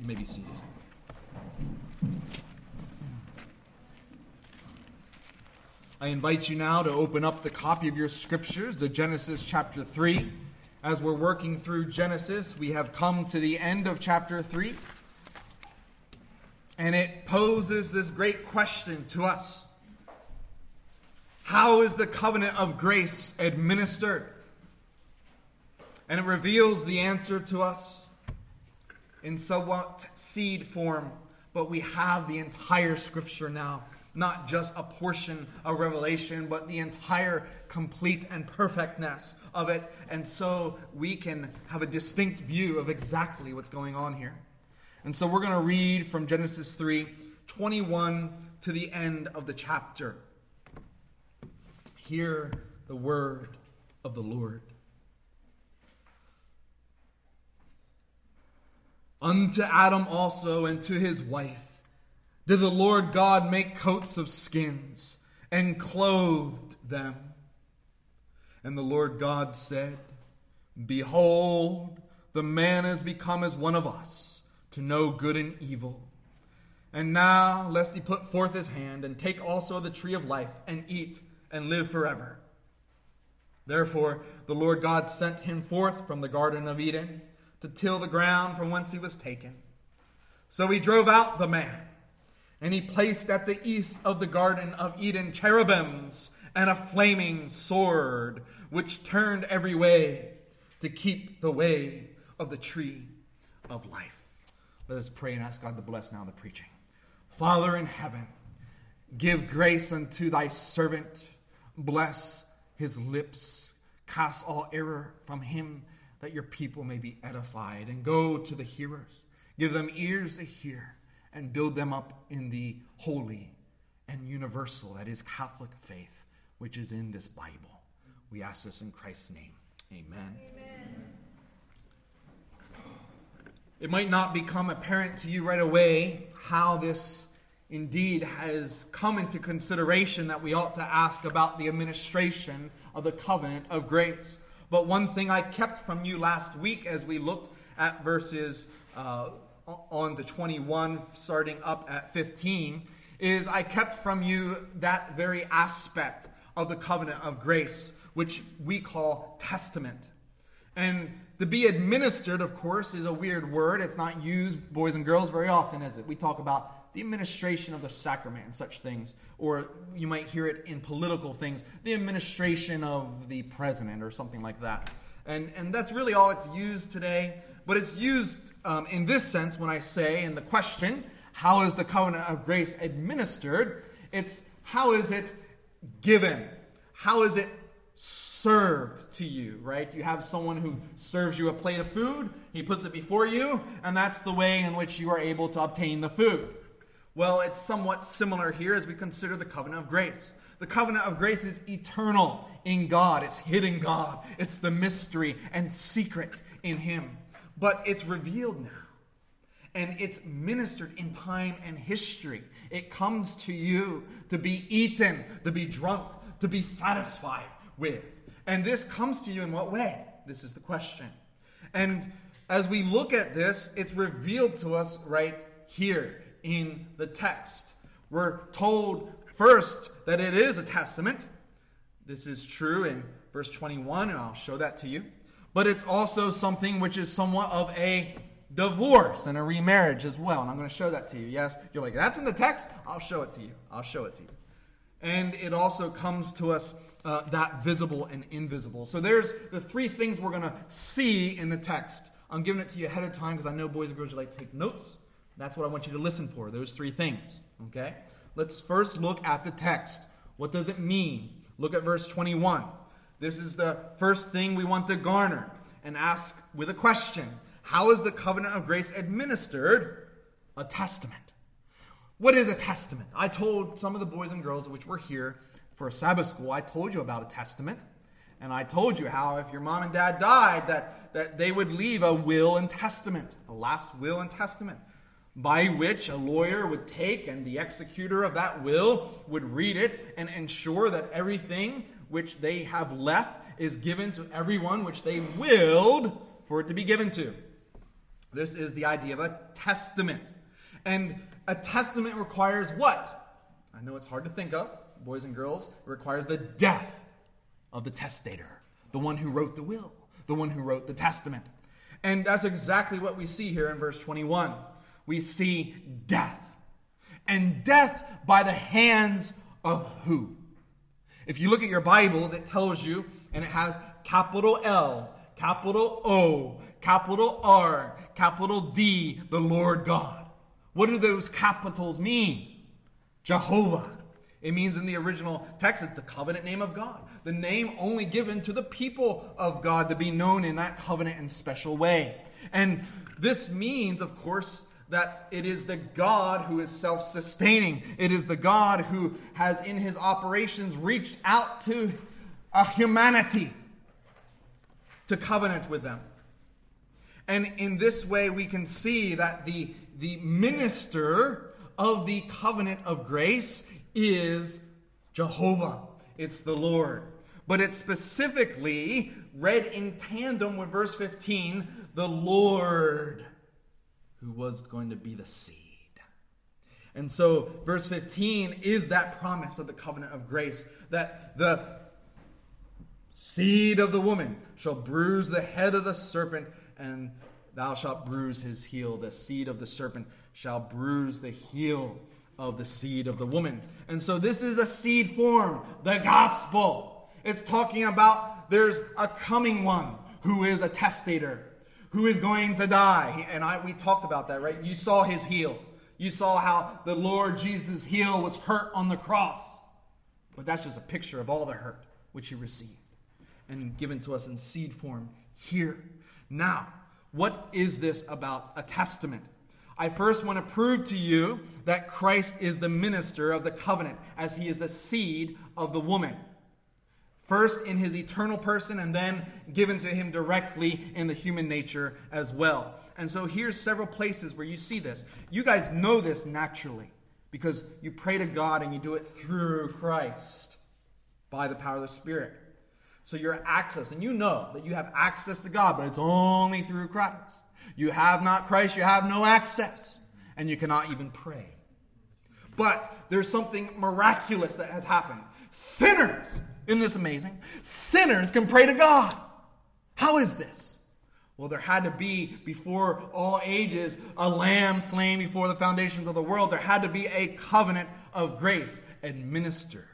You may be seated. I invite you now to open up the copy of your scriptures to Genesis chapter 3. As we're working through Genesis, we have come to the end of chapter 3. And it poses this great question to us. How is the covenant of grace administered? And it reveals the answer to us in somewhat seed form, but we have the entire scripture now. Not just a portion of Revelation, but the entire complete and perfectness of it. And so we can have a distinct view of exactly what's going on here. And so we're going to read from Genesis 3:21 to the end of the chapter. Hear the word of the Lord. Unto Adam also and to his wife did the Lord God make coats of skins, and clothed them. And the Lord God said, Behold, the man is become as one of us, to know good and evil. And now, lest he put forth his hand, and take also the tree of life, and eat, and live forever. Therefore, the Lord God sent him forth from the Garden of Eden, to till the ground from whence he was taken. So he drove out the man, and he placed at the east of the Garden of Eden cherubims and a flaming sword, which turned every way to keep the way of the tree of life. Let us pray and ask God to bless now the preaching. Father in heaven, give grace unto thy servant. Bless his lips. Cast all error from him, that your people may be edified. And go to the hearers. Give them ears to hear, and build them up in the holy and universal, that is Catholic faith, which is in this Bible. We ask this in Christ's name. Amen. Amen. It might not become apparent to you right away how this indeed has come into consideration that we ought to ask about the administration of the covenant of grace. But one thing I kept from you last week as we looked at verses on to 21, starting up at 15, is I kept from you that very aspect of the covenant of grace, which we call testament. And to be administered, of course, is a weird word. It's not used, boys and girls, very often, is it? We talk about the administration of the sacrament and such things. Or you might hear it in political things, the administration of the president or something like that. And that's really all it's used today. But it's used in this sense when I say in the question, how is the covenant of grace administered? It's how is it given? How is it served to you, right? You have someone who serves you a plate of food, he puts it before you, and that's the way in which you are able to obtain the food. Well, it's somewhat similar here as we consider the covenant of grace. The covenant of grace is eternal in God. It's hidden God. It's the mystery and secret in him. But it's revealed now. And it's ministered in time and history. It comes to you to be eaten, to be drunk, to be satisfied with. And this comes to you in what way? This is the question. And as we look at this, it's revealed to us right here in the text. We're told first that it is a testament. This is true in verse 21, and I'll show that to you. But it's also something which is somewhat of a divorce and a remarriage as well. And I'm going to show that to you. Yes, you're like, that's in the text? I'll show it to you. I'll show it to you. And it also comes to us that visible and invisible. So there's the three things we're going to see in the text. I'm giving it to you ahead of time because I know boys and girls, you like to take notes. That's what I want you to listen for, those three things. Okay? Let's first look at the text. What does it mean? Look at verse 21. This is the first thing we want to garner and ask with a question. How is the covenant of grace administered? A testament. What is a testament? I told some of the boys and girls which were here for Sabbath school, I told you about a testament. And I told you how if your mom and dad died, that they would leave a will and testament, a last will and testament, by which a lawyer would take and the executor of that will would read it and ensure that everything which they have left is given to everyone which they willed for it to be given to. This is the idea of a testament. And a testament requires what? I know it's hard to think of, boys and girls. It requires the death of the testator, the one who wrote the will, the one who wrote the testament. And that's exactly what we see here in verse 21. We see death. And death by the hands of who? If you look at your Bibles, it tells you, and it has capital L, capital O, capital R, capital D, the Lord God. What do those capitals mean? Jehovah. It means in the original text, it's the covenant name of God. The name only given to the people of God to be known in that covenant and special way. And this means, of course, that it is the God who is self-sustaining. It is the God who has in his operations reached out to a humanity to covenant with them. And in this way we can see that the minister of the covenant of grace is Jehovah. It's the Lord. But it's specifically read in tandem with verse 15, the Lord, who was going to be the seed. And so verse 15 is that promise of the covenant of grace, that the seed of the woman shall bruise the head of the serpent, and thou shalt bruise his heel. The seed of the serpent shall bruise the heel of the seed of the woman. And so this is a seed form, the gospel. It's talking about there's a coming one who is a testator, who is going to die. And we talked about that, right? You saw his heel. You saw how the Lord Jesus' heel was hurt on the cross. But that's just a picture of all the hurt which he received and given to us in seed form here. Now, what is this about a testament? I first want to prove to you that Christ is the minister of the covenant, as he is the seed of the woman. First in his eternal person, and then given to him directly in the human nature as well. And so here's several places where you see this. You guys know this naturally, because you pray to God and you do it through Christ by the power of the Spirit. So your access, and you know that you have access to God, but it's only through Christ. You have not Christ, you have no access, and you cannot even pray. But there's something miraculous that has happened. Sinners, isn't this amazing? Sinners can pray to God. How is this? Well, there had to be, before all ages, a lamb slain before the foundations of the world. There had to be a covenant of grace administered.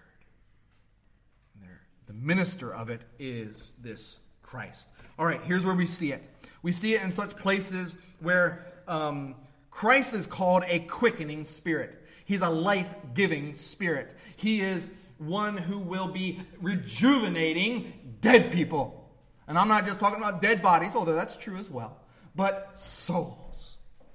The minister of it is this Christ. All right, here's where we see it. We see it in such places where Christ is called a quickening spirit. He's a life-giving spirit. He is one who will be rejuvenating dead people. And I'm not just talking about dead bodies, although that's true as well, but souls.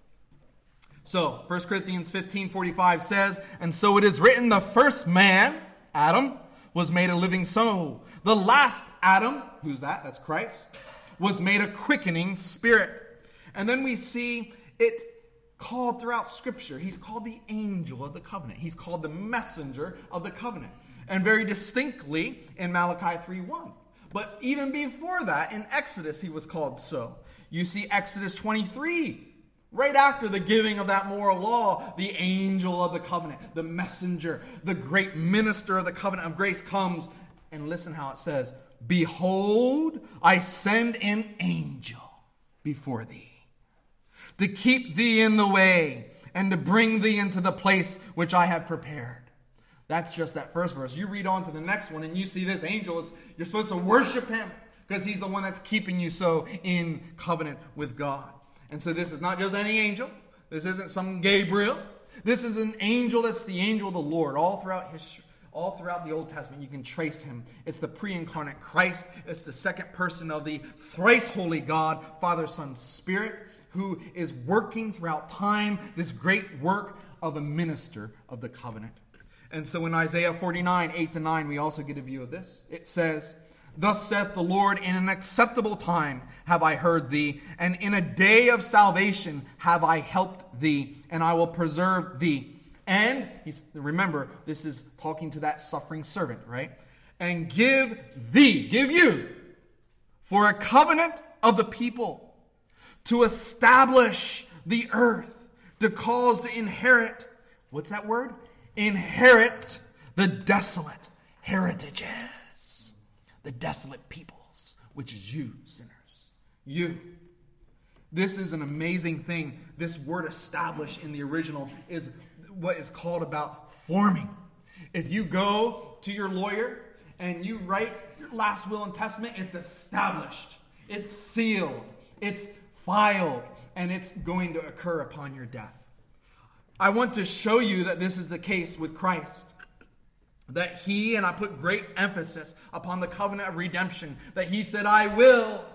So, 1 Corinthians 15:45 says, "And so it is written, the first man, Adam, was made a living soul. The last Adam," who's that? That's Christ, "was made a quickening spirit." And then we see it called throughout Scripture. He's called the angel of the covenant. He's called the messenger of the covenant. And very distinctly in Malachi 3:1. But even before that, in Exodus, he was called so. You see Exodus 23. Right after the giving of that moral law, the angel of the covenant, the messenger, the great minister of the covenant of grace comes. And listen how it says, "Behold, I send an angel before thee, to keep thee in the way, and to bring thee into the place which I have prepared." That's just that first verse. You read on to the next one, and you see this angel. You're supposed to worship him, because he's the one that's keeping you so in covenant with God. And so this is not just any angel. This isn't some Gabriel. This is an angel that's the angel of the Lord. All throughout history, all throughout the Old Testament, you can trace him. It's the pre-incarnate Christ. It's the second person of the thrice holy God, Father, Son, Spirit, who is working throughout time this great work of a minister of the covenant. And so in Isaiah 49:8-9, we also get a view of this. It says, "Thus saith the Lord, in an acceptable time have I heard thee, and in a day of salvation have I helped thee, and I will preserve thee." And, remember, this is talking to that suffering servant, right? "And give thee," give you, "for a covenant of the people, to establish the earth, to cause to inherit, what's that word? Inherit the desolate heritages, the desolate peoples, which is you, sinners. You. This is an amazing thing. This word establish in the original is what is called about forming. If you go to your lawyer and you write your last will and testament, it's established, it's sealed, it's filed, and it's going to occur upon your death. I want to show you that this is the case with Christ. That he, and I put great emphasis upon the covenant of redemption, that he said, I will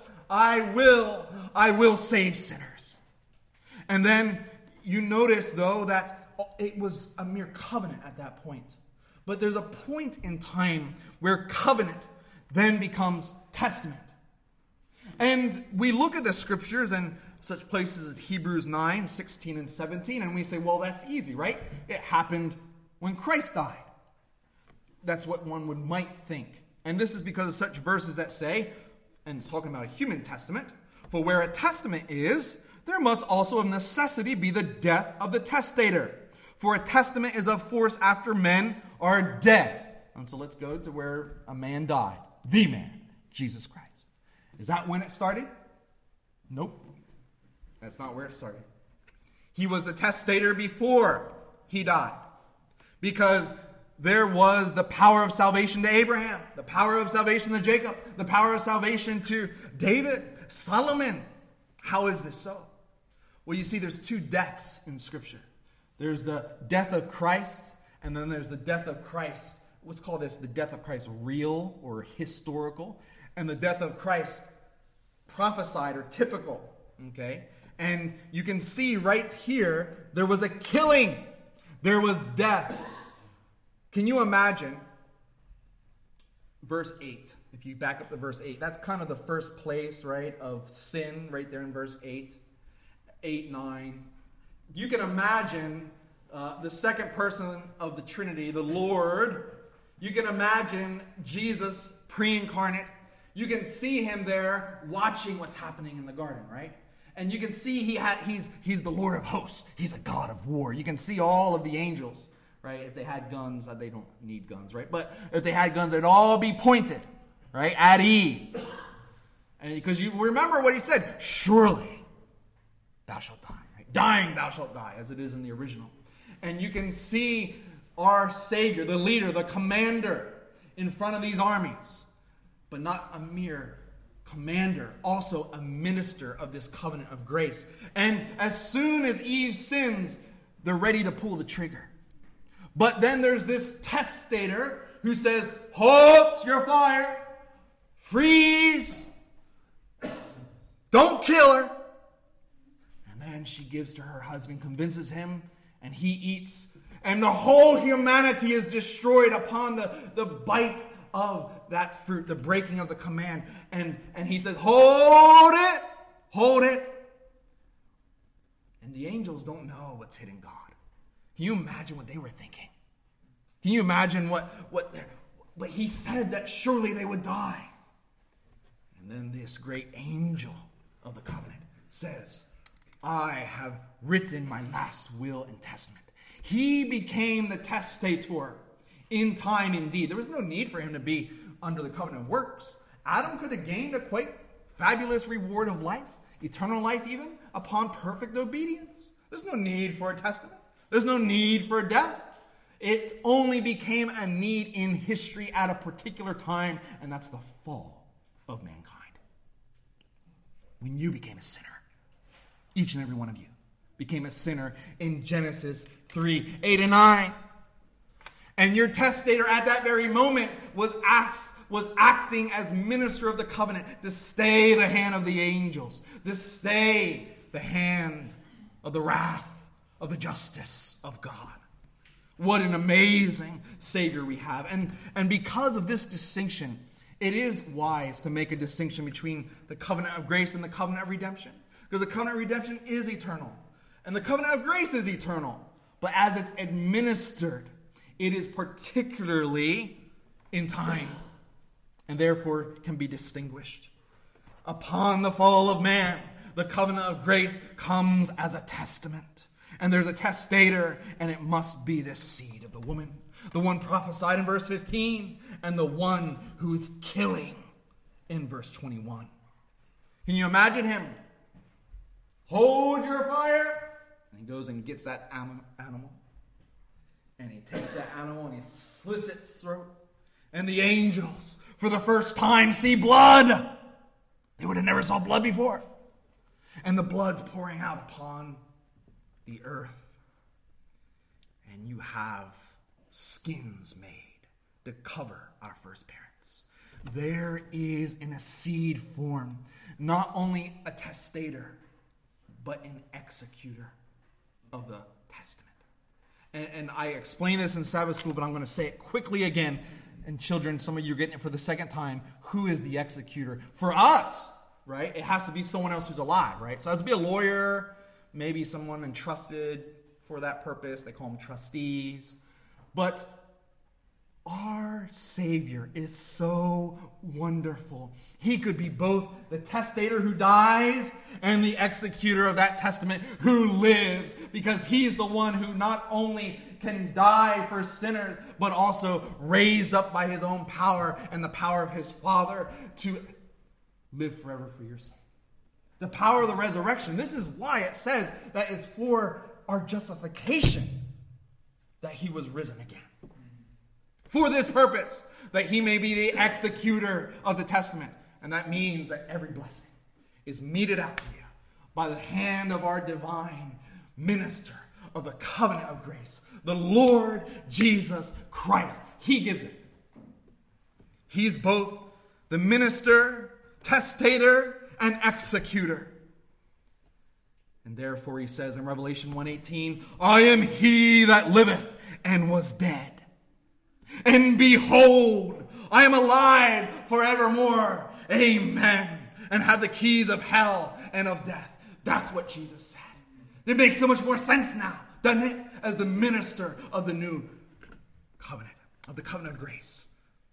save sinners. And then you notice, though, that it was a mere covenant at that point. But there's a point in time where covenant then becomes testament. And we look at the scriptures and such places as Hebrews 9, 16, and 17, and we say, well, that's easy, right? It happened when Christ died. That's what one might think. And this is because of such verses that say, and it's talking about a human testament, for where a testament is, there must also of necessity be the death of the testator. For a testament is of force after men are dead. And so let's go to where a man died. The man, Jesus Christ. Is that when it started? Nope. That's not where it started. He was the testator before he died. Because there was the power of salvation to Abraham, the power of salvation to Jacob, the power of salvation to David, Solomon. How is this so? Well, you see, there's two deaths in Scripture. There's the death of Christ, and then there's the death of Christ. Let's call this the death of Christ real or historical, and the death of Christ prophesied or typical. Okay? And you can see right here, there was a killing. There was death. Can you imagine verse 8? If you back up to verse 8, that's kind of the first place, right, of sin right there in verse 8, 9. You can imagine the second person of the Trinity, the Lord. You can imagine Jesus pre-incarnate. You can see him there watching what's happening in the garden, right? And you can see he's the Lord of hosts. He's a God of war. You can see all of the angels. Right? If they had guns, they don't need guns, right? But if they had guns, they'd all be pointed, right? At Eve. And because you remember what he said, surely thou shalt die, right? Dying thou shalt die, as it is in the original. And you can see our Savior, the leader, the commander in front of these armies. But not a mere commander, also a minister of this covenant of grace. And as soon as Eve sins, they're ready to pull the trigger. But then there's this testator who says, hold your fire, freeze, don't kill her. And then she gives to her husband, convinces him, and he eats. And the whole humanity is destroyed upon the bite of that fruit, the breaking of the command. And he says, hold it. And the angels don't know what's hitting God. Can you imagine what they were thinking? Can you imagine what he said, that surely they would die? And then this great angel of the covenant says, I have written my last will and testament. He became the testator in time indeed. There was no need for him to be under the covenant of works. Adam could have gained a quite fabulous reward of life, eternal life even, upon perfect obedience. There's no need for a testament. There's no need for death. It only became a need in history at a particular time, and that's the fall of mankind. When you became a sinner, each and every one of you became a sinner in Genesis 3, 8, and 9. And your testator at that very moment was acting as minister of the covenant to stay the hand of the angels, to stay the hand of the wrath of the justice of God. What an amazing Savior we have. And because of this distinction, it is wise to make a distinction between the covenant of grace and the covenant of redemption. Because the covenant of redemption is eternal. And the covenant of grace is eternal. But as it's administered, it is particularly in time. And therefore can be distinguished. Upon the fall of man, The covenant of grace comes as a testament. And there's a testator, and it must be this seed of the woman. The one prophesied in verse 15, and the one who is killing in verse 21. Can you imagine him? Hold your fire. And he goes and gets that animal. And he takes that animal and he slits its throat. And the angels, for the first time, see blood. They would have never saw blood before. And the blood's pouring out upon the earth. And you have skins made to cover our first parents. There is in a seed form not only a testator, but an executor of the testament. And I explained this in Sabbath school, but I'm going to say it quickly again. And children, some of you are getting it for the second time. Who is the executor? For us, right, it has to be someone else who's alive, right? So it has to be a lawyer, maybe someone entrusted for that purpose. They call them trustees. But our Savior is so wonderful. He could be both the testator who dies and the executor of that testament who lives, because he's the one who not only can die for sinners, but also raised up by his own power and the power of his Father to live forever for your soul. The power of the resurrection. This is why it says that it's for our justification that he was risen again. For this purpose, that he may be the executor of the testament. And that means that every blessing is meted out to you by the hand of our divine minister of the covenant of grace, the Lord Jesus Christ. He gives it. He's both the minister, testator, and executor. And therefore he says in Revelation 1:18, I am he that liveth and was dead. And behold, I am alive forevermore. Amen. And have the keys of hell and of death. That's what Jesus said. It makes so much more sense now, doesn't it? As the minister of the new covenant, of the covenant of grace.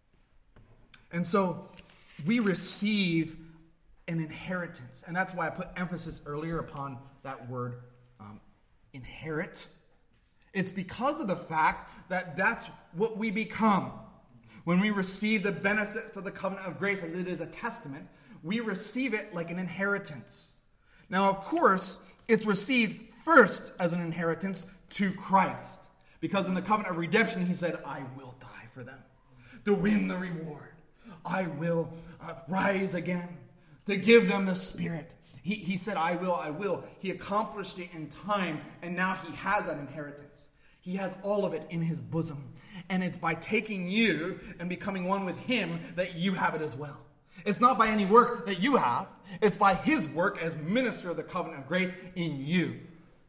And so we receive an inheritance. And that's why I put emphasis earlier upon that word inherit. It's because of the fact that that's what we become. When we receive the benefits of the covenant of grace, as it is a testament, we receive it like an inheritance. Now, of course, it's received first as an inheritance to Christ. Because in the covenant of redemption, he said, I will die for them to win the reward. I will rise again to give them the Spirit. He said, I will. He accomplished it in time, and now he has that inheritance. He has all of it in his bosom. And it's by taking you and becoming one with him that you have it as well. It's not by any work that you have. It's by his work as minister of the covenant of grace in you.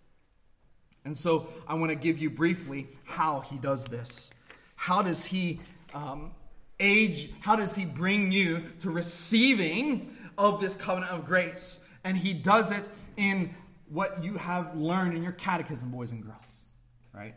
And so I want to give you briefly how he does this. How does he how does he bring you to receiving of this covenant of grace? And he does it in what you have learned in your catechism, boys and girls. Right?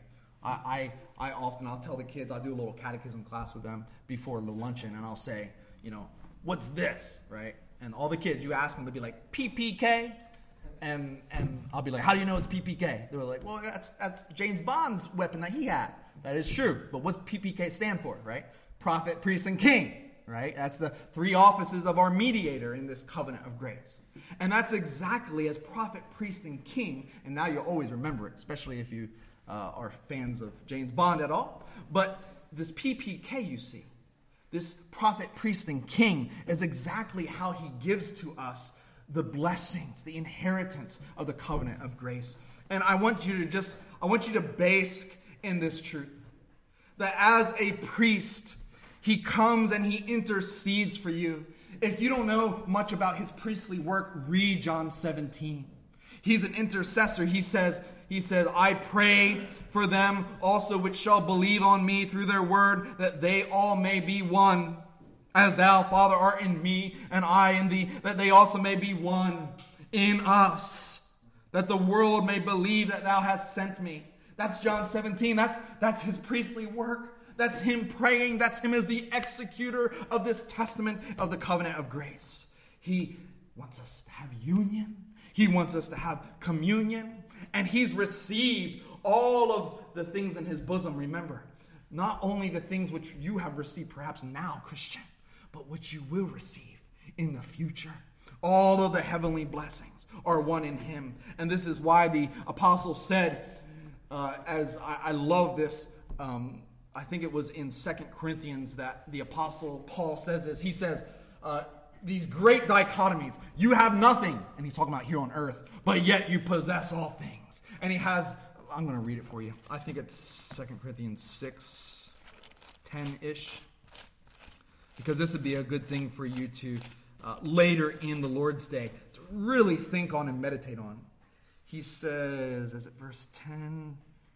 I'll tell the kids, I'll do a little catechism class with them before the luncheon, and I'll say, what's this, right? And all the kids, you ask them, they'll be like, PPK? And I'll be like, how do you know it's PPK? They're like, well, that's James Bond's weapon that he had. That is true, but what's PPK stand for, right? Prophet, priest, and king, right? That's the three offices of our mediator in this covenant of grace. And that's exactly as prophet, priest, and king, and now you'll always remember it, especially if you are fans of James Bond at all. But this PPK, you see, this prophet, priest, and king is exactly how he gives to us the blessings, the inheritance of the covenant of grace. And I want you to bask in this truth. That as a priest, he comes and he intercedes for you. If you don't know much about his priestly work, read John 17. He's an intercessor. He says, I pray for them also which shall believe on me through their word, that they all may be one. As thou, Father, art in me, and I in thee, that they also may be one in us, that the world may believe that thou hast sent me. That's John 17. That's his priestly work. That's him praying. That's him as the executor of this testament of the covenant of grace. He wants us to have union. He wants us to have communion. And he's received all of the things in his bosom. Remember, not only the things which you have received perhaps now, Christian, but which you will receive in the future. All of the heavenly blessings are one in him. And this is why the apostle said, as I love this, I think it was in 2 Corinthians that the apostle Paul says this. He says, these great dichotomies. You have nothing, and he's talking about here on earth, but yet you possess all things. And he has, I'm going to read it for you. I think it's 2 Corinthians 6, 10-ish. Because this would be a good thing for you to, later in the Lord's Day, to really think on and meditate on. He says, is it verse 10?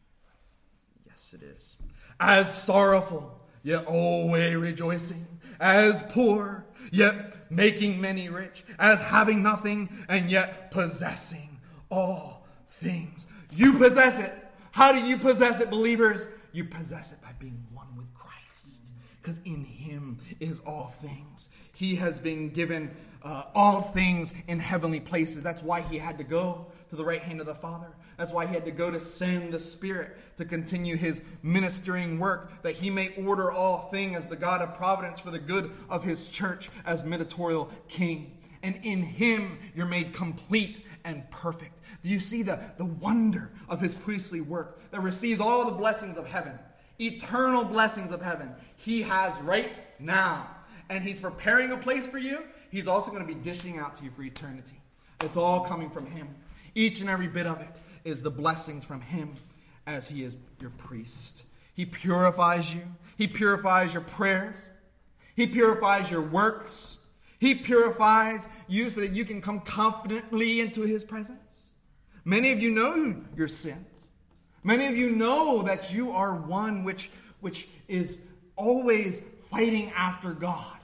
Yes, it is. As sorrowful, yet always rejoicing. As poor, yet making many rich. As having nothing, and yet possessing all things. You possess it. How do you possess it, believers? You possess it by being one with Christ. Because in him is all things. He has been given all things in heavenly places. That's why he had to go to the right hand of the Father. That's why he had to go to send the Spirit to continue his ministering work, that he may order all things as the God of providence for the good of his church as mediatorial king. And in him you're made complete and perfect. Do you see the wonder of his priestly work that receives all the blessings of heaven, eternal blessings of heaven he has right now? And he's preparing a place for you. He's also going to be dishing out to you for eternity. It's all coming from him. Each and every bit of it is the blessings from him as he is your priest. He purifies you. He purifies your prayers. He purifies your works. He purifies you so that you can come confidently into his presence. Many of you know your sins. Many of you know that you are one which is always fighting after God,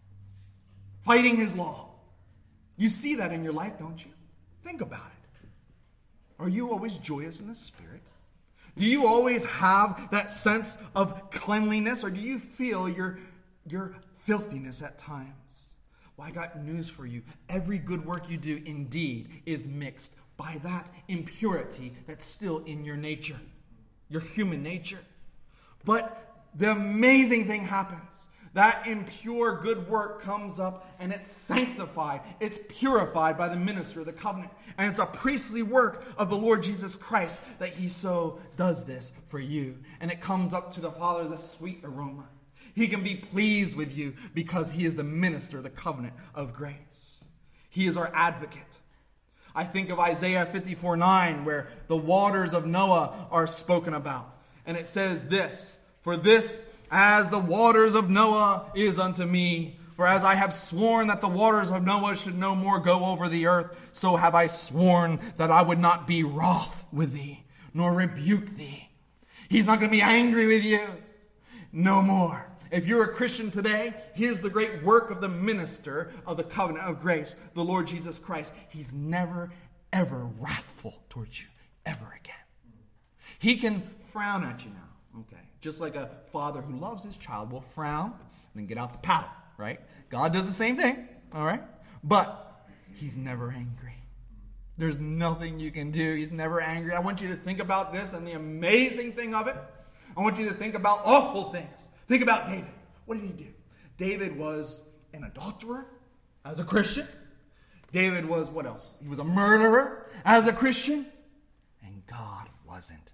fighting his law. You see that in your life, don't you? Think about it. Are you always joyous in the Spirit? Do you always have that sense of cleanliness, or do you feel your filthiness at times? Well, I got news for you. Every good work you do indeed is mixed by that impurity that's still in your nature, your human nature. But the amazing thing happens. That impure good work comes up and it's sanctified. It's purified by the minister of the covenant. And it's a priestly work of the Lord Jesus Christ that he so does this for you. And it comes up to the Father as a sweet aroma. He can be pleased with you because he is the minister of the covenant of grace. He is our advocate. I think of Isaiah 54:9, where the waters of Noah are spoken about. And it says this, "For this, as the waters of Noah is unto me, for as I have sworn that the waters of Noah should no more go over the earth, so have I sworn that I would not be wroth with thee, nor rebuke thee." He's not going to be angry with you no more. If you're a Christian today, here's the great work of the minister of the covenant of grace, the Lord Jesus Christ. He's never, ever wrathful towards you, ever again. He can frown at you now, okay? Just like a father who loves his child will frown and then get out the paddle, right? God does the same thing, all right? But he's never angry. There's nothing you can do. He's never angry. I want you to think about this and the amazing thing of it. I want you to think about awful things. Think about David. What did he do? David was an adulterer as a Christian. David was, what else? He was a murderer as a Christian. And God wasn't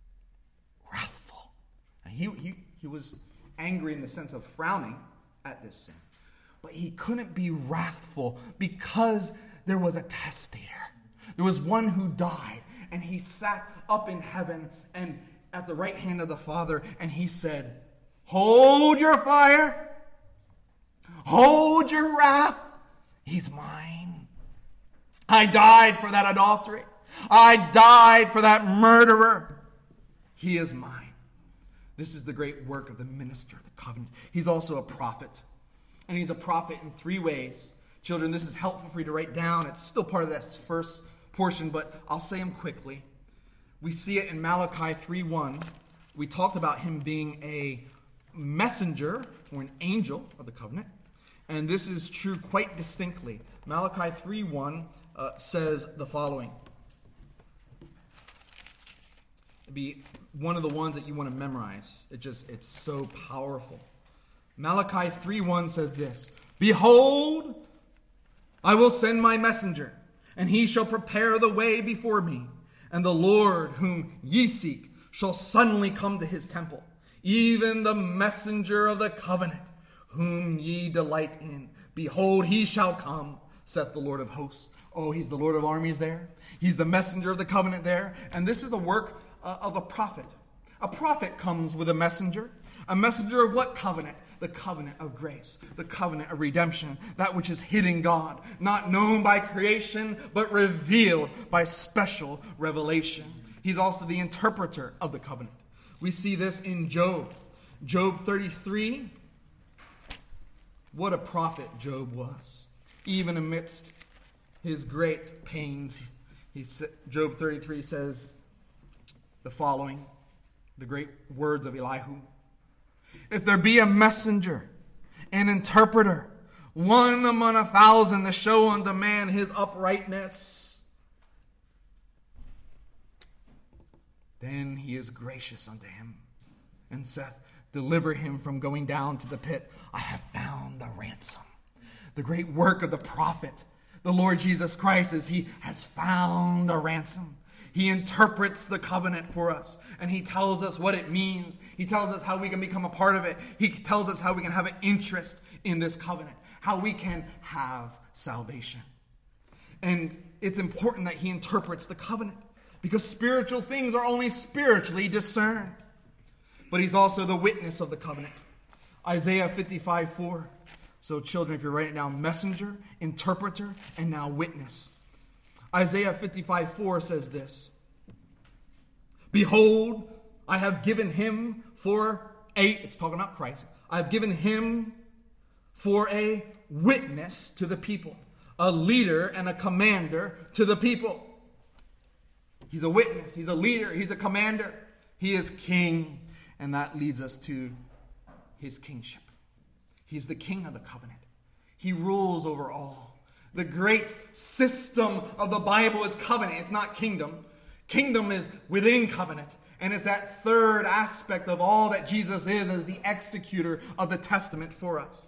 wrathful. And he was angry in the sense of frowning at this sin. But he couldn't be wrathful because there was a testator. There was one who died. And he sat up in heaven and at the right hand of the Father. And he said, "Hold your fire. Hold your wrath. He's mine. I died for that adultery. I died for that murderer. He is mine." This is the great work of the minister of the covenant. He's also a prophet. And he's a prophet in three ways. Children, this is helpful for you to write down. It's still part of this first portion, but I'll say them quickly. We see it in Malachi 3:1. We talked about him being a messenger or an angel of the covenant. And this is true quite distinctly. Malachi 3:1, says the following. It'd be one of the ones that you want to memorize. It's so powerful. Malachi 3:1 says this: Behold, I will send my messenger, and he shall prepare the way before me. And the Lord whom ye seek shall suddenly come to his temple, even the messenger of the covenant, whom ye delight in. Behold, he shall come, saith the Lord of hosts. Oh, he's the Lord of armies there. He's the messenger of the covenant there. And this is the work of a prophet. A prophet comes with a messenger. A messenger of what covenant? The covenant of grace, the covenant of redemption, that which is hidden God, not known by creation, but revealed by special revelation. He's also the interpreter of the covenant. We see this in Job. Job 33. What a prophet Job was. Even amidst his great pains, Job 33 says the following, the great words of Elihu. If there be a messenger, an interpreter, one among 1,000 to show unto man his uprightness, then he is gracious unto him, and saith, deliver him from going down to the pit. I have found a ransom. The great work of the prophet, the Lord Jesus Christ, is he has found a ransom. He interprets the covenant for us, and he tells us what it means. He tells us how we can become a part of it. He tells us how we can have an interest in this covenant, how we can have salvation. And it's important that he interprets the covenant, because spiritual things are only spiritually discerned. But he's also the witness of the covenant. Isaiah 55:4. So children, if you're writing it down, messenger, interpreter, and now witness. Isaiah 55:4 says this: Behold, I have given him it's talking about Christ. I have given him for a witness to the people, a leader and a commander to the people. He's a witness, he's a leader, he's a commander, he is king, and that leads us to his kingship. He's the king of the covenant. He rules over all. The great system of the Bible is covenant. It's not kingdom. Kingdom is within covenant. And it's that third aspect of all that Jesus is as the executor of the testament for us.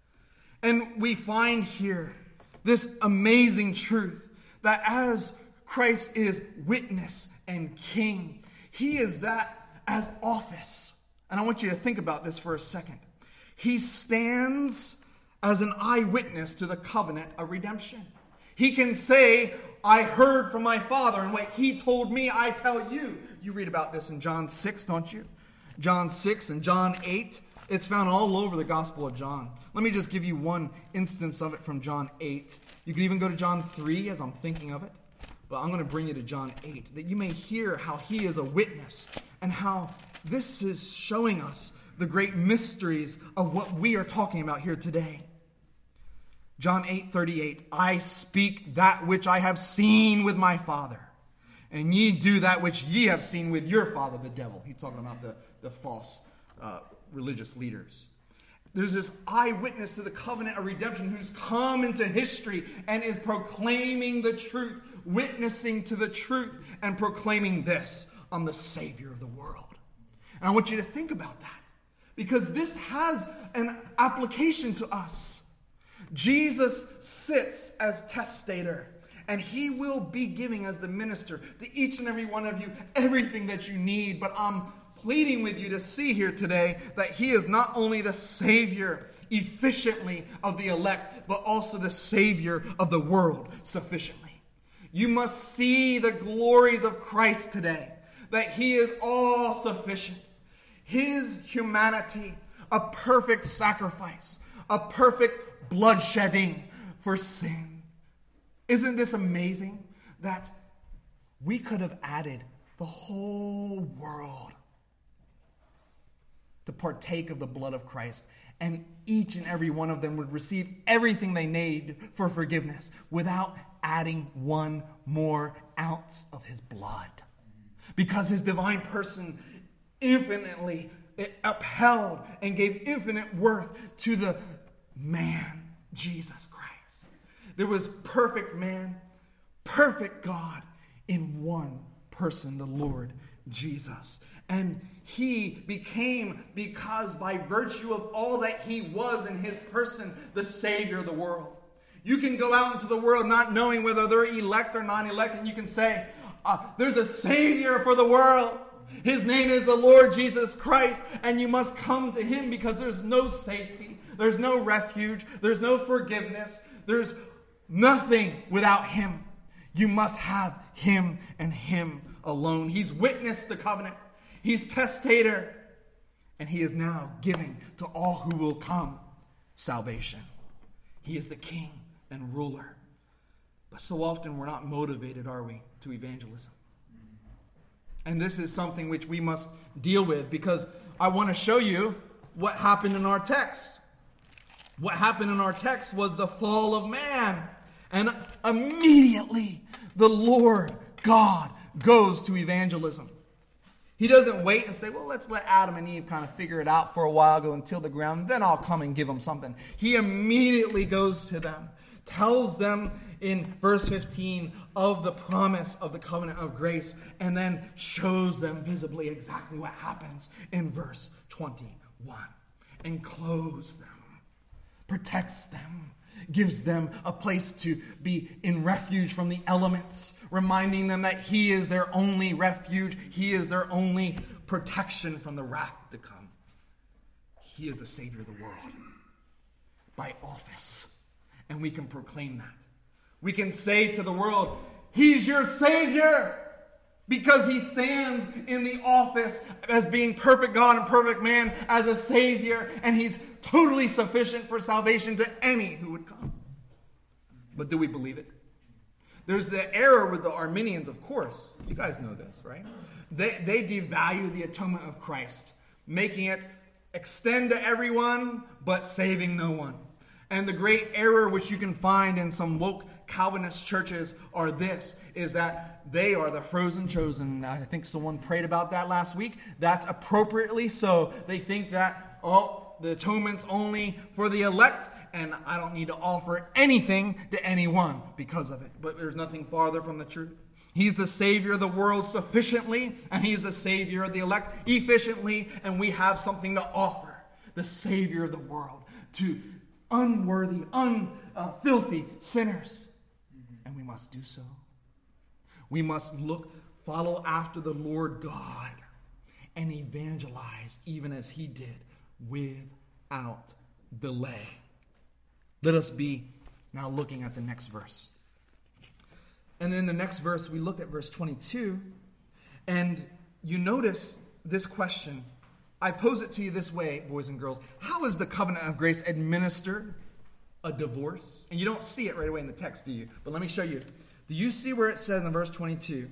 And we find here this amazing truth that as Christ is witness and king, he is that as office. And I want you to think about this for a second. He stands as an eyewitness to the covenant of redemption. He can say, I heard from my Father, and what he told me, I tell you. You read about this in John 6, don't you? John 6 and John 8. It's found all over the Gospel of John. Let me just give you one instance of it from John 8. You can even go to John 3 as I'm thinking of it. But I'm going to bring you to John 8, that you may hear how he is a witness and how this is showing us the great mysteries of what we are talking about here today. John 8:38, I speak that which I have seen with my Father, and ye do that which ye have seen with your father, the devil. He's talking about the false religious leaders. There's this eyewitness to the covenant of redemption who's come into history and is proclaiming the truth, witnessing to the truth, and proclaiming this: I'm the Savior of the world. And I want you to think about that, because this has an application to us. Jesus sits as testator, and he will be giving as the minister to each and every one of you everything that you need. But I'm pleading with you to see here today that he is not only the Savior efficiently of the elect, but also the Savior of the world sufficiently. You must see the glories of Christ today, that he is all sufficient. His humanity, a perfect sacrifice, a perfect bloodshedding for sin. Isn't this amazing that we could have added the whole world to partake of the blood of Christ, and each and every one of them would receive everything they need for forgiveness without adding one more ounce of his blood, because his divine person infinitely upheld and gave infinite worth to the man, Jesus Christ. There was perfect man, perfect God in one person, the Lord Jesus. And he became, because by virtue of all that he was in his person, the Savior of the world. You can go out into the world not knowing whether they're elect or non-elect, and you can say, there's a Savior for the world. His name is the Lord Jesus Christ, and you must come to him because there's no safety, there's no refuge, there's no forgiveness, there's nothing without him. You must have him and him alone. He's witnessed the covenant. He's testator. And he is now giving to all who will come salvation. He is the king and ruler. But so often we're not motivated, are we, to evangelism? And this is something which we must deal with, because I want to show you what happened in our text. What happened in our text was the fall of man. And immediately the Lord God goes to evangelism. He doesn't wait and say, well, let's let Adam and Eve kind of figure it out for a while, go and till the ground, then I'll come and give them something. He immediately goes to them, tells them in verse 15 of the promise of the covenant of grace, and then shows them visibly exactly what happens in verse 21. And clothes them, protects them, gives them a place to be in refuge from the elements, reminding them that he is their only refuge. He is their only protection from the wrath to come. He is the Savior of the world by office. And we can proclaim that. We can say to the world, he's your Savior, because he stands in the office as being perfect God and perfect man as a Savior, and he's totally sufficient for salvation to any who would come. But do we believe it? There's the error with the Arminians, of course. You guys know this, right? They devalue the atonement of Christ, making it extend to everyone, but saving no one. And the great error which you can find in some woke Calvinist churches is that they are the frozen chosen. I think someone prayed about that last week. That's appropriately so. They think that, the atonement's only for the elect, and I don't need to offer anything to anyone because of it. But there's nothing farther from the truth. He's the Savior of the world sufficiently, and he's the Savior of the elect efficiently, and we have something to offer. The Savior of the world to unworthy, filthy sinners. And we must do so. We must follow after the Lord God and evangelize even as he did without delay. Let us be now looking at the next verse. And then the next verse, we look at verse 22, and you notice this question. I pose it to you this way, boys and girls. How is the covenant of grace administered? A divorce? And you don't see it right away in the text, do you? But let me show you. Do you see where it says in verse 22?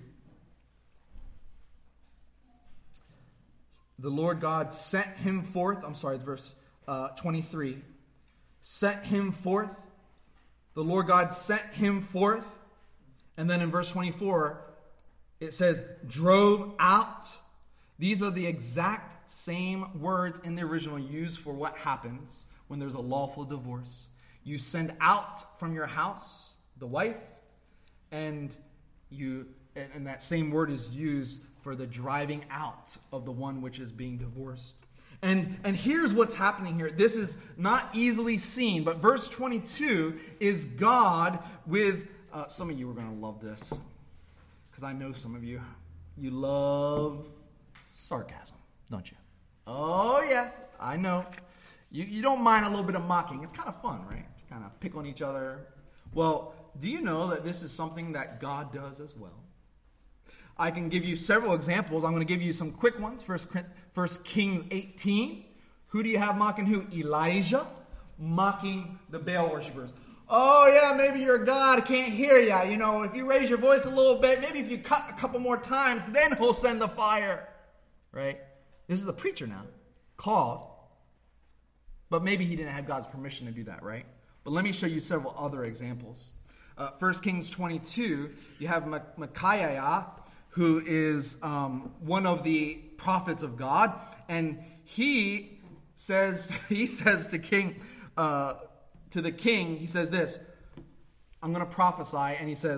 The Lord God sent him forth. I'm sorry, it's verse 23. Sent him forth. The Lord God sent him forth. And then in verse 24, it says, drove out. These are the exact same words in the original used for what happens when there's a lawful divorce. You send out from your house the wife, and that same word is used for the driving out of the one which is being divorced. And here's what's happening here. This is not easily seen, but verse 22 is God with, some of you are going to love this, because I know some of you love sarcasm, don't you? Oh, yes, I know. You don't mind a little bit of mocking. It's kind of fun, right? To kind of pick on each other. Well, do you know that this is something that God does as well? I can give you several examples. I'm going to give you some quick ones. First Kings 18. Who do you have mocking who? Elijah mocking the Baal worshipers. Oh, yeah, maybe you're God. I can't hear you. You know, if you raise your voice a little bit, maybe if you cut a couple more times, then he'll send the fire. Right? This is the preacher now, called. But maybe he didn't have God's permission to do that, right? But let me show you several other examples. 1 Kings 22, you have Micaiah, who is one of the prophets of God, and he says to the king, he says this, I'm going to prophesy, and he says,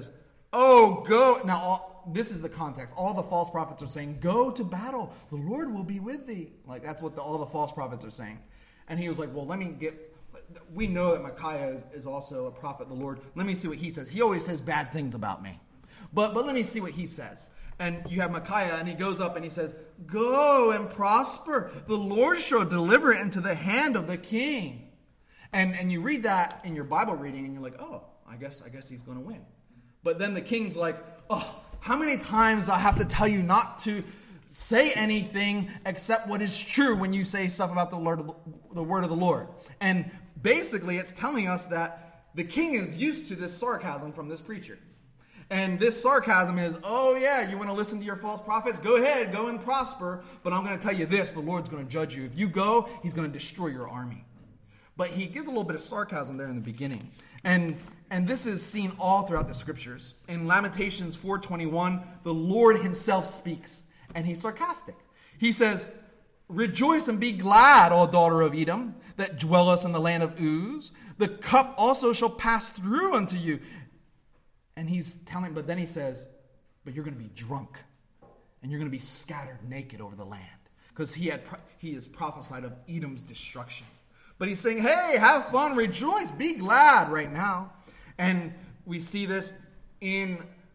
Oh, go. Now, this is the context. All the false prophets are saying, go to battle. The Lord will be with thee. Like, that's what all the false prophets are saying. And he was like, well, we know that Micaiah is also a prophet of the Lord. Let me see what he says. He always says bad things about me. But let me see what he says. And you have Micaiah, and he goes up and he says, go and prosper. The Lord shall deliver it into the hand of the king. And you read that in your Bible reading, and you're like, oh, I guess he's going to win. But then the king's like, oh, how many times do I have to tell you not to say anything except what is true when you say stuff about the word of the Lord? And basically, it's telling us that the king is used to this sarcasm from this preacher. And this sarcasm is, oh yeah, you want to listen to your false prophets? Go ahead, go and prosper. But I'm going to tell you this, the Lord's going to judge you. If you go, he's going to destroy your army. But he gives a little bit of sarcasm there in the beginning. And this is seen all throughout the scriptures. In Lamentations 4:21, the Lord himself speaks. And he's sarcastic. He says, rejoice and be glad, O daughter of Edom, that dwellest in the land of Uz. The cup also shall pass through unto you. And he's telling, but then he says, but you're going to be drunk. And you're going to be scattered naked over the land. Because he is prophesied of Edom's destruction. But he's saying, hey, have fun, rejoice, be glad right now. And we see this in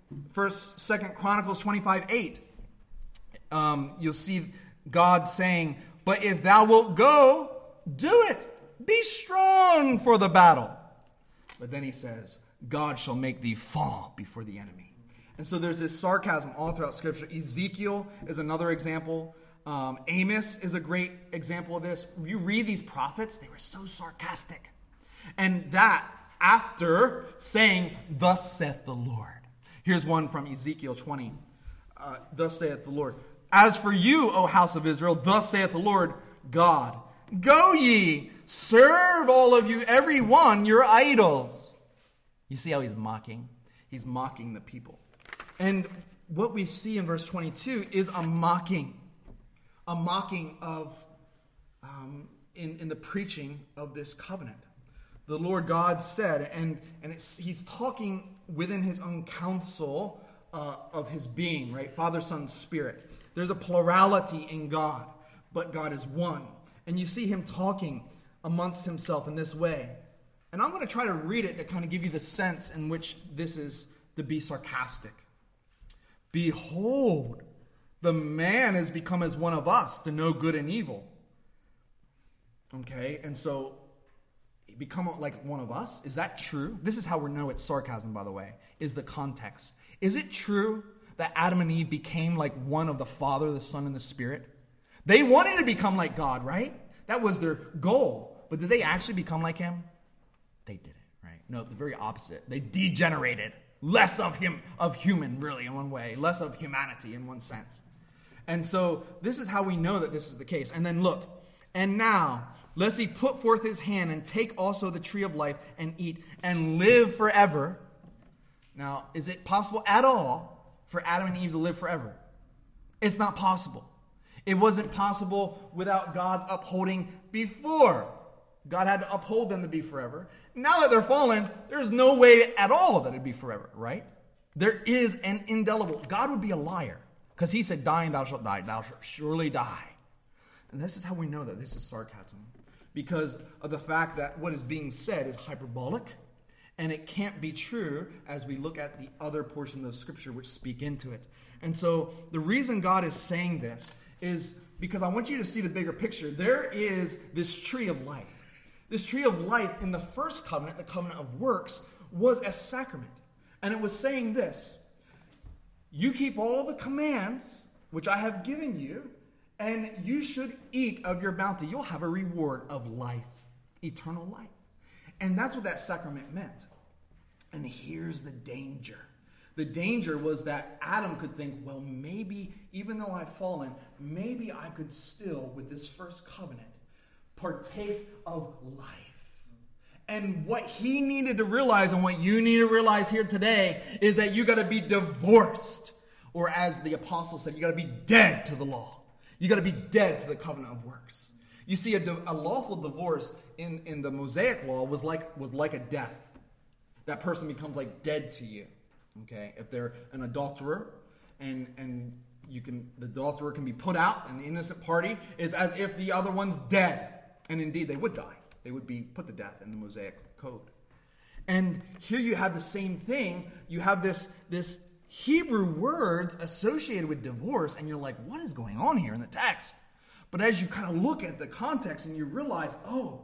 2 Chronicles 25:8. You'll see God saying, but if thou wilt go, do it. Be strong for the battle. But then he says, God shall make thee fall before the enemy. And so there's this sarcasm all throughout Scripture. Ezekiel is another example. Amos is a great example of this. You read these prophets, they were so sarcastic. And that after saying, thus saith the Lord. Here's one from Ezekiel 20. Thus saith the Lord. As for you, O house of Israel, thus saith the Lord God, go ye, serve all of you, every one, your idols. You see how he's mocking? He's mocking the people. And what we see in verse 22 is a mocking of, in the preaching of this covenant. The Lord God said, and he's talking within his own counsel of his being, right? Father, Son, Spirit. There's a plurality in God, but God is one. And you see him talking amongst himself in this way. And I'm going to try to read it to kind of give you the sense in which this is to be sarcastic. Behold, the man has become as one of us to know good and evil. Okay, and so become like one of us? Is that true? This is how we know it's sarcasm, by the way, is the context. Is it true that Adam and Eve became like one of the Father, the Son, and the Spirit? They wanted to become like God, right? That was their goal. But did they actually become like him? They didn't, right? No, the very opposite. They degenerated. Less of human, really, in one way. Less of humanity in one sense. And so this is how we know that this is the case. And then look, and now, lest he put forth his hand and take also the tree of life and eat and live forever. Now, is it possible at all for Adam and Eve to live forever? It's not possible. It wasn't possible without God's upholding before. God had to uphold them to be forever. Now that they're fallen, there's no way at all that it'd be forever, right? There is an indelible. God would be a liar because he said, dying thou shalt die. Thou shalt surely die. And this is how we know that this is sarcasm. Because of the fact that what is being said is hyperbolic. And it can't be true as we look at the other portions of Scripture which speak into it. And so the reason God is saying this is because I want you to see the bigger picture. There is this tree of life. This tree of life in the first covenant, the covenant of works, was a sacrament. And it was saying this: you keep all the commands which I have given you, and you should eat of your bounty. You'll have a reward of life, eternal life. And that's what that sacrament meant. And here's the danger. The danger was that Adam could think, well, maybe, even though I've fallen, maybe I could still, with this first covenant, partake of life. And what he needed to realize, and what you need to realize here today, is that you got to be divorced. Or as the apostle said, you got to be dead to the law. You got to be dead to the covenant of works. You see, a lawful divorce in the Mosaic law was like a death. That person becomes like dead to you. Okay, if they're an adulterer, and the adulterer can be put out, and the innocent party is as if the other one's dead, and indeed they would die. They would be put to death in the Mosaic Code. And here you have the same thing. You have this Hebrew words associated with divorce, and you're like, what is going on here in the text? But as you kind of look at the context and you realize, oh,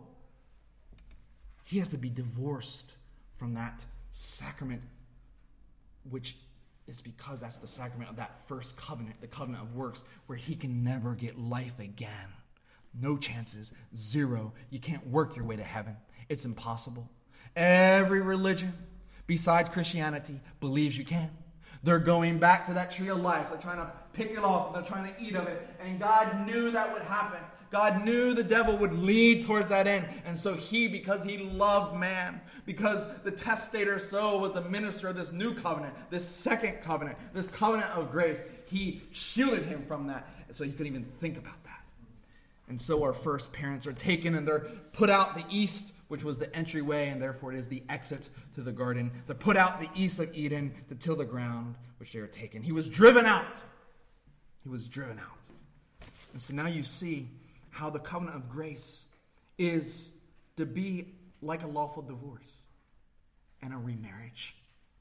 he has to be divorced from that sacrament, which is because that's the sacrament of that first covenant, the covenant of works, where he can never get life again. No chances, zero. You can't work your way to heaven. It's impossible. Every religion besides Christianity believes you can. They're going back to that tree of life. They're trying to pick it off. They're trying to eat of it. And God knew that would happen. God knew the devil would lead towards that end. And so because he loved man, because the testator so was the minister of this new covenant, this second covenant, this covenant of grace, he shielded him from that so he couldn't even think about that. And so our first parents are taken and they're put out the east, which was the entryway, and therefore it is the exit to the garden. They're put out the east of Eden to till the ground, which they are taken. He was driven out. He was driven out. And so now you see how the covenant of grace is to be like a lawful divorce and a remarriage.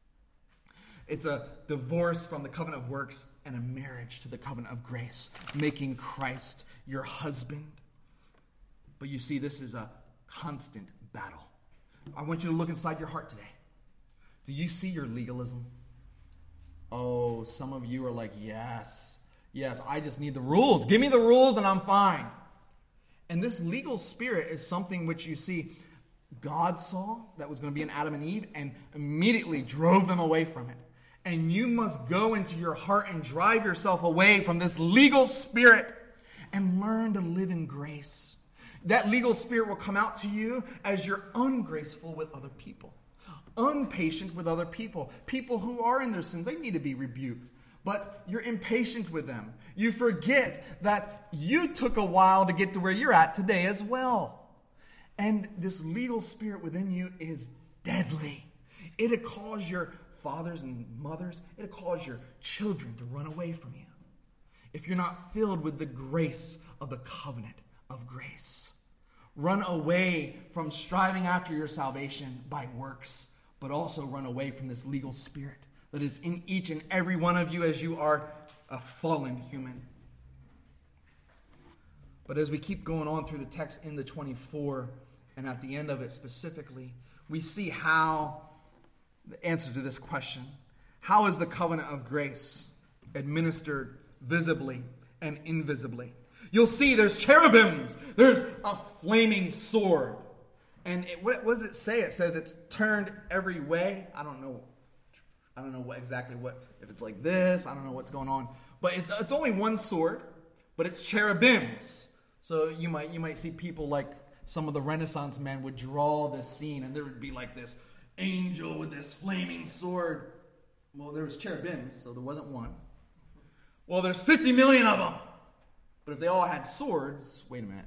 It's a divorce from the covenant of works and a marriage to the covenant of grace, making Christ your husband. But you see, this is a constant battle. I want you to look inside your heart today. Do you see your legalism? Oh, some of you are like, yes, I just need the rules. Give me the rules and I'm fine. And this legal spirit is something which you see God saw that was going to be in Adam and Eve and immediately drove them away from it. And you must go into your heart and drive yourself away from this legal spirit and learn to live in grace. That legal spirit will come out to you as you're ungraceful with other people, unpatient with other people, people who are in their sins. They need to be rebuked, but you're impatient with them. You forget that you took a while to get to where you're at today as well. And this legal spirit within you is deadly. It'll cause your fathers and mothers, it'll cause your children to run away from you if you're not filled with the grace of the covenant of grace. Run away from striving after your salvation by works, but also run away from this legal spirit that is in each and every one of you as you are a fallen human. But as we keep going on through the text in the 24 and at the end of it specifically, we see how the answer to this question: how is the covenant of grace administered visibly and invisibly? You'll see there's cherubims. There's a flaming sword. And what does it say? It says it's turned every way. I don't know exactly if it's like this. I don't know what's going on. But it's only one sword, but it's cherubims. So you might see people like some of the Renaissance men would draw this scene, and there would be like this angel with this flaming sword. Well, there was cherubims, so there wasn't one. Well, there's 50 million of them. But if they all had swords, wait a minute.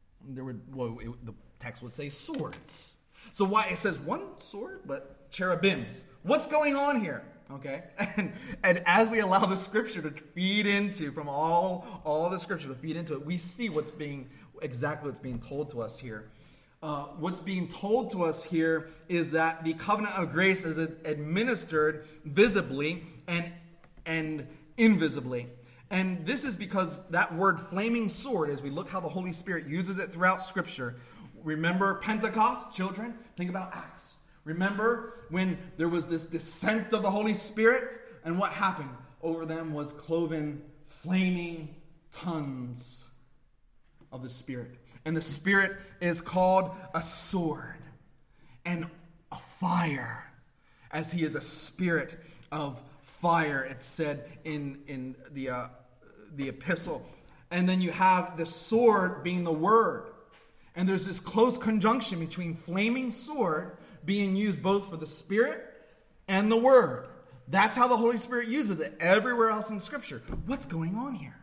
The text would say swords. So why it says one sword, but cherubims? What's going on here? Okay, and as we allow the scripture to feed into, from all the scripture to feed into it, we see exactly what's being told to us here. What's being told to us here is that the covenant of grace is administered visibly and invisibly. And this is because that word flaming sword, as we look how the Holy Spirit uses it throughout Scripture. Remember Pentecost, children? Think about Acts. Remember when there was this descent of the Holy Spirit? And what happened? Over them was cloven flaming tongues of the Spirit. And the Spirit is called a sword and a fire, as he is a spirit of fire, it's said in the epistle. And then you have the sword being the word. And there's this close conjunction between flaming sword being used both for the Spirit and the word. That's how the Holy Spirit uses it everywhere else in Scripture. What's going on here?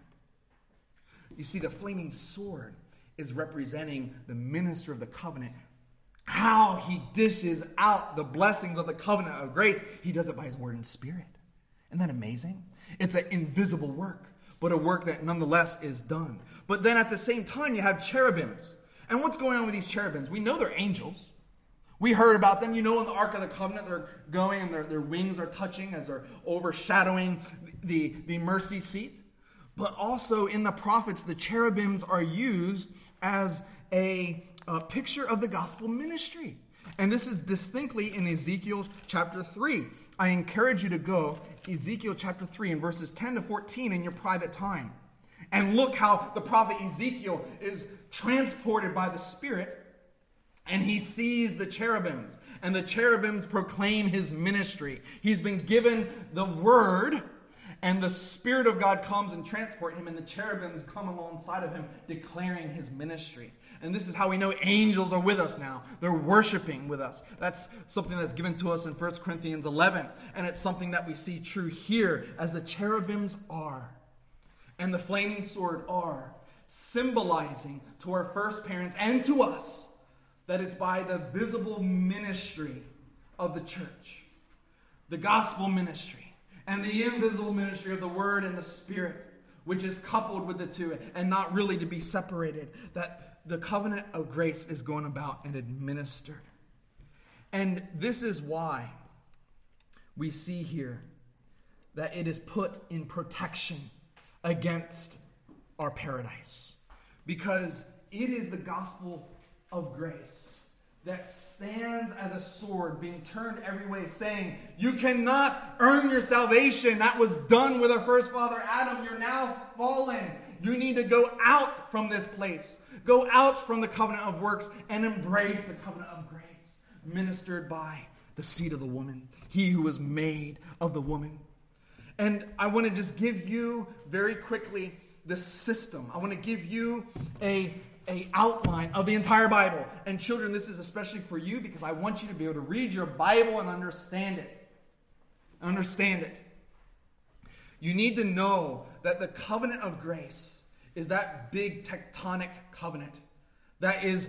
You see, the flaming sword is representing the minister of the covenant, how he dishes out the blessings of the covenant of grace, he does it by his word and spirit. Isn't that amazing? It's an invisible work, but a work that nonetheless is done. But then at the same time, you have cherubims. And what's going on with these cherubims? We know they're angels. We heard about them. You know, in the Ark of the Covenant, they're going and their wings are touching as they're overshadowing the mercy seat. But also in the prophets, the cherubims are used as a picture of the gospel ministry. And this is distinctly in Ezekiel chapter 3. I encourage you to go Ezekiel chapter 3 and verses 10 to 14 in your private time. And look how the prophet Ezekiel is transported by the Spirit, and he sees the cherubims. And the cherubims proclaim his ministry. He's been given the word, and the Spirit of God comes and transport him, and the cherubims come alongside of him, declaring his ministry. And this is how we know angels are with us now. They're worshiping with us. That's something that's given to us in 1 Corinthians 11. And it's something that we see true here, as the cherubims are, and the flaming sword are, symbolizing to our first parents and to us that it's by the visible ministry of the church, the gospel ministry, and the invisible ministry of the word and the spirit, which is coupled with the two and not really to be separated, that the covenant of grace is going about and administered. And this is why we see here that it is put in protection against our paradise. Because it is the gospel of grace that stands as a sword being turned every way, saying, you cannot earn your salvation. That was done with our first father Adam. You're now fallen. You need to go out from this place. Go out from the covenant of works and embrace the covenant of grace, ministered by the seed of the woman, he who was made of the woman. And I want to just give you very quickly the system. I want to give you a outline of the entire Bible. And children, this is especially for you because I want you to be able to read your Bible and understand it. Understand it. You need to know that the covenant of grace is that big tectonic covenant that is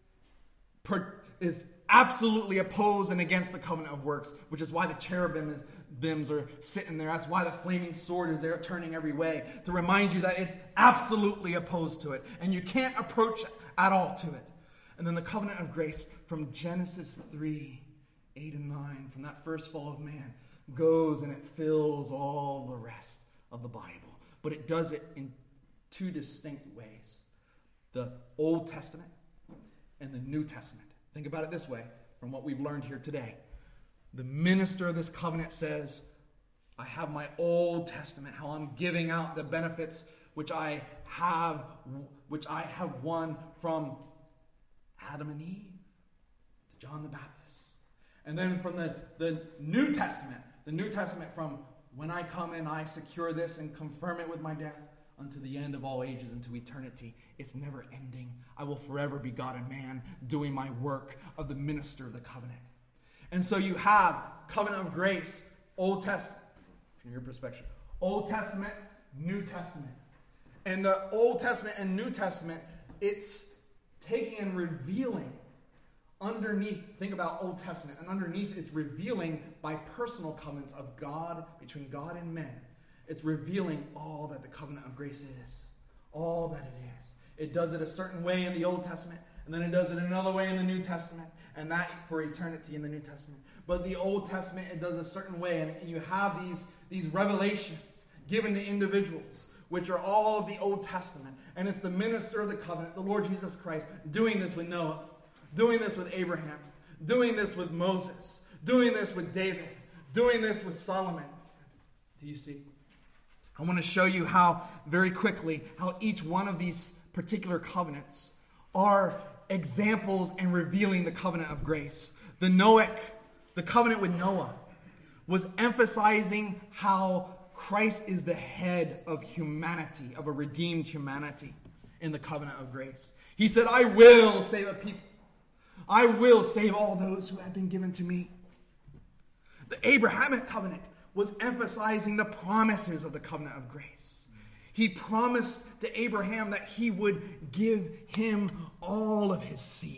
absolutely opposed and against the covenant of works, which is why the cherubims are sitting there. That's why the flaming sword is there turning every way, to remind you that it's absolutely opposed to it, and you can't approach at all to it. And then the covenant of grace from Genesis 3, 8 and 9, from that first fall of man, goes and it fills all the rest of the Bible. But it does it in two distinct ways. The Old Testament and the New Testament. Think about it this way, from what we've learned here today. The minister of this covenant says, I have my Old Testament, how I'm giving out the benefits which I have won from Adam and Eve to John the Baptist. And then from the New Testament from when I come and I secure this and confirm it with my death unto the end of all ages, into eternity. It's never ending. I will forever be God and man, doing my work of the minister of the covenant. And so you have covenant of grace, Old Testament, from your perspective, Old Testament, New Testament. And the Old Testament and New Testament, it's taking and revealing underneath, think about Old Testament, and underneath it's revealing by personal covenants of God, between God and men. It's revealing all that the covenant of grace is. All that it is. It does it a certain way in the Old Testament, and then it does it another way in the New Testament, and that for eternity in the New Testament. But the Old Testament, it does a certain way, and you have these revelations given to individuals, which are all of the Old Testament. And it's the minister of the covenant, the Lord Jesus Christ, doing this with Noah, doing this with Abraham, doing this with Moses, doing this with David, doing this with Solomon. Do you see? I want to show you how, very quickly, how each one of these particular covenants are examples and revealing the covenant of grace. The covenant with Noah, was emphasizing how Christ is the head of humanity, of a redeemed humanity in the covenant of grace. He said, I will save a people. I will save all those who have been given to me. The Abrahamic covenant was emphasizing the promises of the covenant of grace. He promised to Abraham that he would give him all of his seed.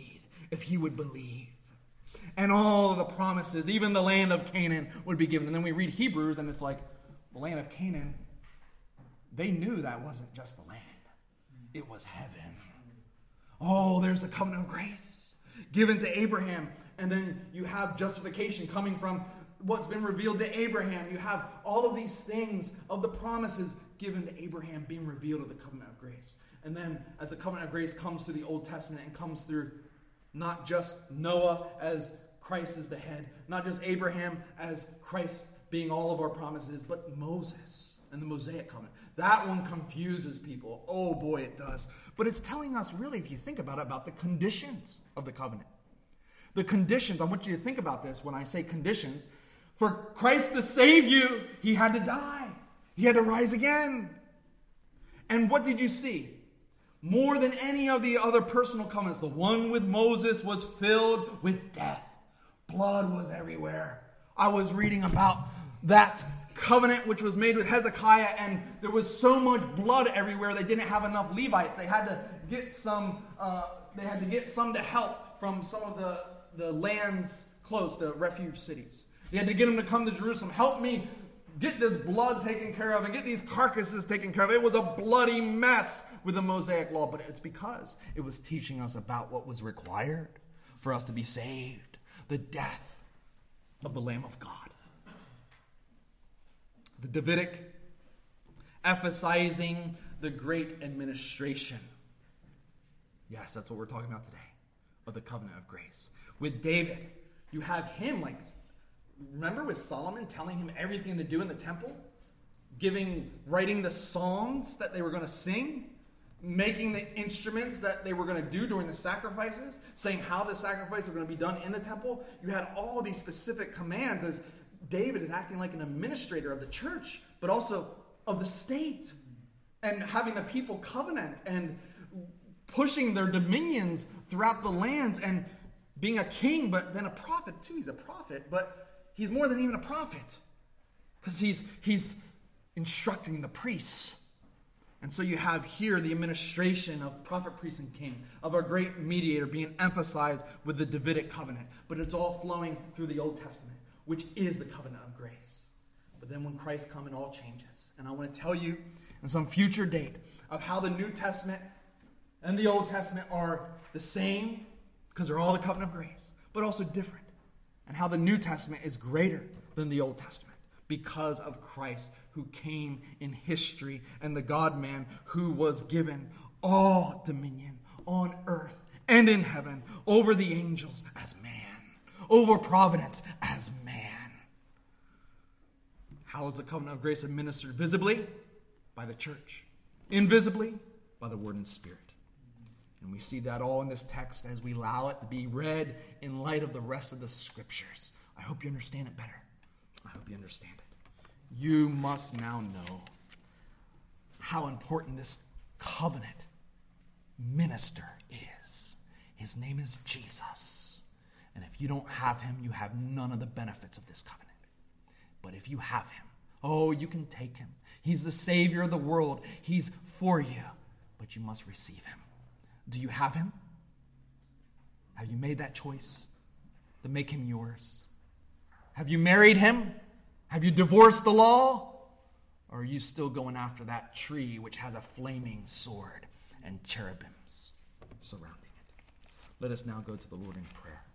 if he would believe. And all of the promises, even the land of Canaan, would be given. And then we read Hebrews, and it's like, the land of Canaan, they knew that wasn't just the land. It was heaven. Oh, there's the covenant of grace given to Abraham. And then you have justification coming from what's been revealed to Abraham. You have all of these things of the promises given to Abraham being revealed of the covenant of grace. And then as the covenant of grace comes through the Old Testament and comes through not just Noah as Christ is the head, not just Abraham as Christ being all of our promises, but Moses and the Mosaic covenant. That one confuses people. Oh boy, it does. But it's telling us really, if you think about it, about the conditions of the covenant. The conditions, I want you to think about this when I say conditions. For Christ to save you, he had to die. He had to rise again. And what did you see? More than any of the other personal covenants, the one with Moses was filled with death. Blood was everywhere. I was reading about that covenant which was made with Hezekiah, and there was so much blood everywhere they didn't have enough Levites. They had to get some to help from some of the lands close to refuge cities. They had to get them to come to Jerusalem. Help me get this blood taken care of and get these carcasses taken care of. It was a bloody mess with the Mosaic law, but it's because it was teaching us about what was required for us to be saved. The death of the Lamb of God. The Davidic, emphasizing the great administration. Yes, that's what we're talking about today, of the covenant of grace. With David, you have him, remember with Solomon telling him everything to do in the temple? Writing the songs that they were going to sing? Making the instruments that they were going to do during the sacrifices, saying how the sacrifices were going to be done in the temple. You had all these specific commands as David is acting like an administrator of the church, but also of the state, and having the people covenant and pushing their dominions throughout the lands and being a king, but then a prophet too. He's a prophet, but he's more than even a prophet because he's instructing the priests. And so you have here the administration of prophet, priest, and king, of our great mediator being emphasized with the Davidic covenant. But it's all flowing through the Old Testament, which is the covenant of grace. But then when Christ comes, it all changes. And I want to tell you in some future date of how the New Testament and the Old Testament are the same, because they're all the covenant of grace, but also different. And how the New Testament is greater than the Old Testament, because of Christ who came in history and the God-man who was given all dominion on earth and in heaven over the angels as man, over providence as man. How is the covenant of grace administered? Visibly, by the church. Invisibly, by the word and spirit. And we see that all in this text as we allow it to be read in light of the rest of the scriptures. I hope you understand it better. I hope you understand it. You must now know how important this covenant minister is. His name is Jesus. And if you don't have him, you have none of the benefits of this covenant. But if you have him, you can take him. He's the Savior of the world. He's for you. But you must receive him. Do you have him? Have you made that choice to make him yours? Have you married him? Have you divorced the law? Or are you still going after that tree which has a flaming sword and cherubims surrounding it? Let us now go to the Lord in prayer.